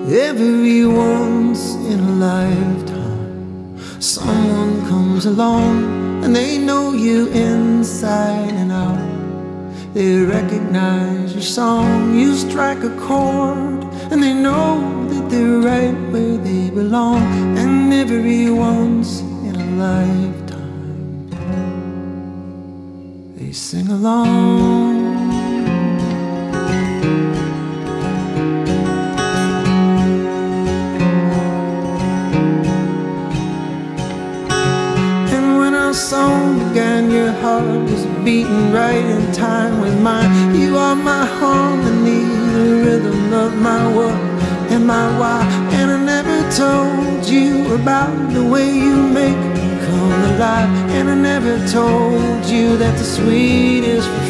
Every once in a lifetime, someone comes along and they know you inside and out. They recognize your song, you strike a chord, and they know that they're right where they belong. And every once in a lifetime, they sing along. Song began, your heart was beating right in time with mine. You are my harmony, the rhythm of my what and my why. And I never told you about the way you make me come alive. And I never told you that the sweetest